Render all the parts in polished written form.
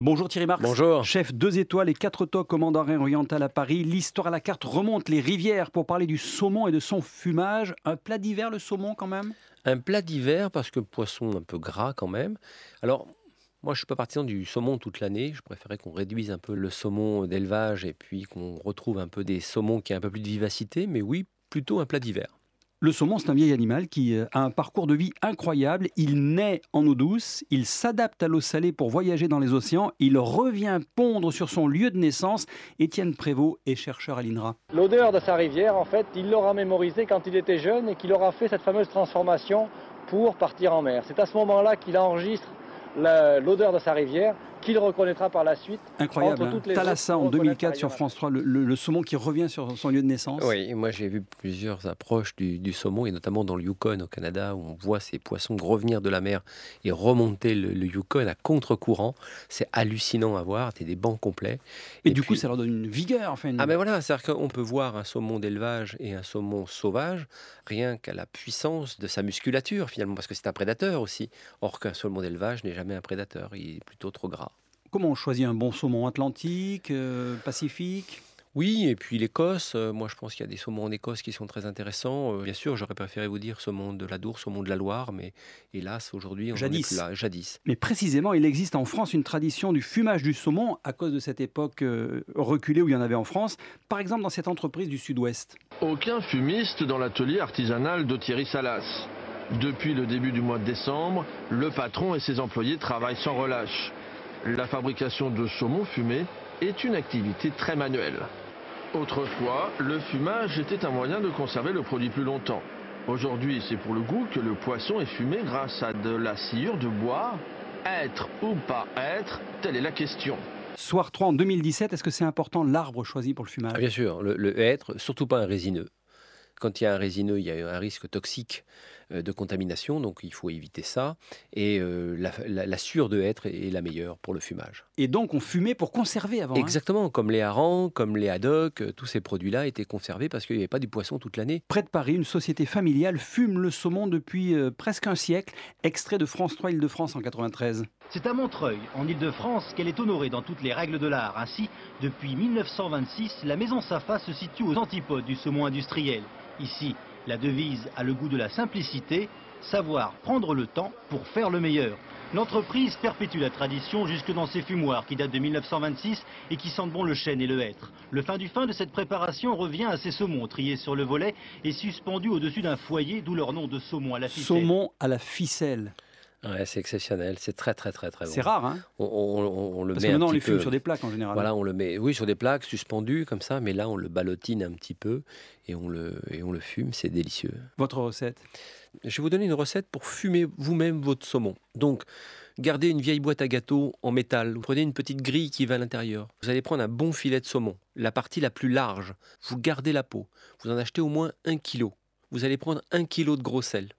Bonjour Thierry Marx. Bonjour. Chef 2 étoiles et 4 toques au Mandarin Oriental à Paris. L'histoire à la carte remonte les rivières pour parler du saumon et de son fumage. Un plat d'hiver, le saumon quand même? Un plat d'hiver parce que poisson un peu gras quand même. Alors, moi je suis pas partisan du saumon toute l'année. Je préférais qu'on réduise un peu le saumon d'élevage et puis qu'on retrouve un peu des saumons qui ont un peu plus de vivacité. Mais oui, plutôt un plat d'hiver. Le saumon, c'est un vieil animal qui a un parcours de vie incroyable. Il naît en eau douce, il s'adapte à l'eau salée pour voyager dans les océans, il revient pondre sur son lieu de naissance. Étienne Prévost est chercheur à l'INRA. L'odeur de sa rivière, en fait, il l'aura mémorisée quand il était jeune et qu'il aura fait cette fameuse transformation pour partir en mer. C'est à ce moment-là qu'il enregistre l'odeur de sa rivière, qu'il reconnaîtra par la suite. Incroyable, hein. Thalassa en 2004 sur France 3, le saumon qui revient sur son lieu de naissance. Oui, moi j'ai vu plusieurs approches du saumon, et notamment dans le Yukon au Canada, où on voit ces poissons revenir de la mer et remonter le Yukon à contre-courant. C'est hallucinant à voir, c'est des bancs complets. Et du coup, ça leur donne une vigueur. Enfin, Ah ben voilà, c'est-à-dire qu'on peut voir un saumon d'élevage et un saumon sauvage rien qu'à la puissance de sa musculature finalement, parce que c'est un prédateur aussi. Or qu'un saumon d'élevage n'est jamais un prédateur, il est plutôt trop gras. Comment on choisit un bon saumon? Atlantique, Pacifique? Oui, et puis l'Écosse, moi je pense qu'il y a des saumons en Écosse qui sont très intéressants. Bien sûr, j'aurais préféré vous dire saumon de l'Adour, saumon de la Loire, mais hélas, aujourd'hui, on n'en est plus là. Jadis. Mais précisément, il existe en France une tradition du fumage du saumon à cause de cette époque reculée où il y en avait en France. Par exemple, dans cette entreprise du Sud-Ouest. Aucun fumiste dans l'atelier artisanal de Thierry Salas. Depuis le début du mois de décembre, le patron et ses employés travaillent sans relâche. La fabrication de saumon fumé est une activité très manuelle. Autrefois, le fumage était un moyen de conserver le produit plus longtemps. Aujourd'hui, c'est pour le goût que le poisson est fumé grâce à de la sciure de bois. Être ou pas être, telle est la question. Soir 3 en 2017, est-ce que c'est important l'arbre choisi pour le fumage? Bien sûr, le hêtre, surtout pas un résineux. Quand il y a un résineux, il y a un risque toxique de contamination, donc il faut éviter ça. Et la sciure de hêtre est la meilleure pour le fumage. Et donc on fumait pour conserver avant. Exactement, comme les harengs, comme les haddocks, tous ces produits-là étaient conservés parce qu'il n'y avait pas du poisson toute l'année. Près de Paris, une société familiale fume le saumon depuis presque un siècle. Extrait de France 3 Île-de-France en 93. C'est à Montreuil, en Île-de-France, qu'elle est honorée dans toutes les règles de l'art. Ainsi, depuis 1926, la maison Safa se situe aux antipodes du saumon industriel. Ici, la devise a le goût de la simplicité, savoir prendre le temps pour faire le meilleur. L'entreprise perpétue la tradition jusque dans ses fumoirs qui datent de 1926 et qui sentent bon le chêne et le hêtre. Le fin du fin de cette préparation revient à ces saumons triés sur le volet et suspendus au-dessus d'un foyer, d'où leur nom de saumon à la ficelle. Saumon à la ficelle. Ouais, c'est exceptionnel, c'est très bon. C'est rare, hein? On le Parce met que maintenant un on les petit fume peu. sur des plaques en général. Voilà, on le met, oui, sur des plaques suspendues comme ça, mais là on le ballotine un petit peu et on le fume, c'est délicieux. Votre recette? Je vais vous donner une recette pour fumer vous-même votre saumon. Donc, gardez une vieille boîte à gâteau en métal. Vous prenez une petite grille qui va à l'intérieur. Vous allez prendre un bon filet de saumon, la partie la plus large. Vous gardez la peau. Vous en achetez au moins 1 kilo. Vous allez prendre 1 kilo de gros sel,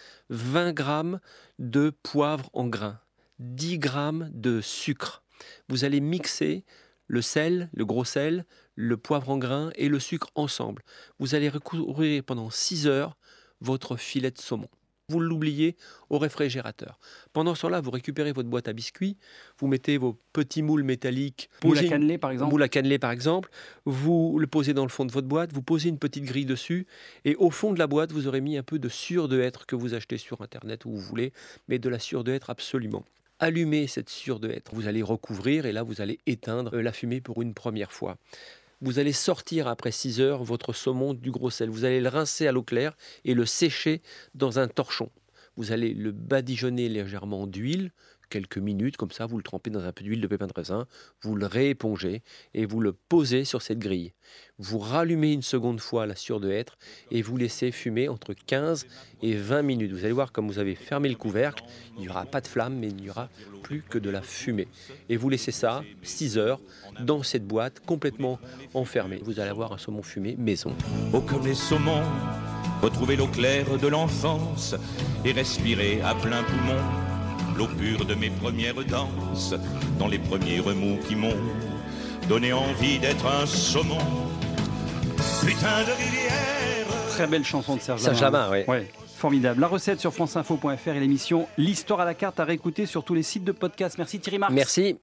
20 grammes de poivre en grains, 10 grammes de sucre. Vous allez mixer le sel, le gros sel, le poivre en grains et le sucre ensemble. Vous allez recouvrir pendant 6 heures votre filet de saumon. Vous l'oubliez au réfrigérateur. Pendant ce temps-là, vous récupérez votre boîte à biscuits, vous mettez vos petits moules métalliques. Moule à cannelé par exemple. Moule à cannelé par exemple. Vous le posez dans le fond de votre boîte, vous posez une petite grille dessus et au fond de la boîte, vous aurez mis un peu de sciure de hêtre que vous achetez sur Internet où vous voulez, mais de la sciure de hêtre absolument. Allumez cette sciure de hêtre, vous allez recouvrir et là, vous allez éteindre la fumée pour une première fois. Vous allez sortir après 6 heures votre saumon du gros sel. Vous allez le rincer à l'eau claire et le sécher dans un torchon. Vous allez le badigeonner légèrement d'huile, quelques minutes, comme ça, vous le trempez dans un peu d'huile de pépins de raisin, vous le réépongez et vous le posez sur cette grille. Vous rallumez une seconde fois la sciure de hêtre et vous laissez fumer entre 15 et 20 minutes. Vous allez voir, comme vous avez fermé le couvercle, il n'y aura pas de flamme, mais il n'y aura plus que de la fumée. Et vous laissez ça 6 heures dans cette boîte complètement enfermée. Vous allez avoir un saumon fumé maison. Oh, comme les saumons, retrouver l'eau claire de l'enfance et respirer à plein poumon l'eau pure de mes premières danses, dans les premiers remous qui m'ont donné envie d'être un saumon. Putain de rivière. Très belle chanson de Serge Lama, oui. Ouais. Formidable. La recette sur franceinfo.fr et l'émission L'Histoire à la carte à réécouter sur tous les sites de podcast. Merci Thierry Marx. Merci.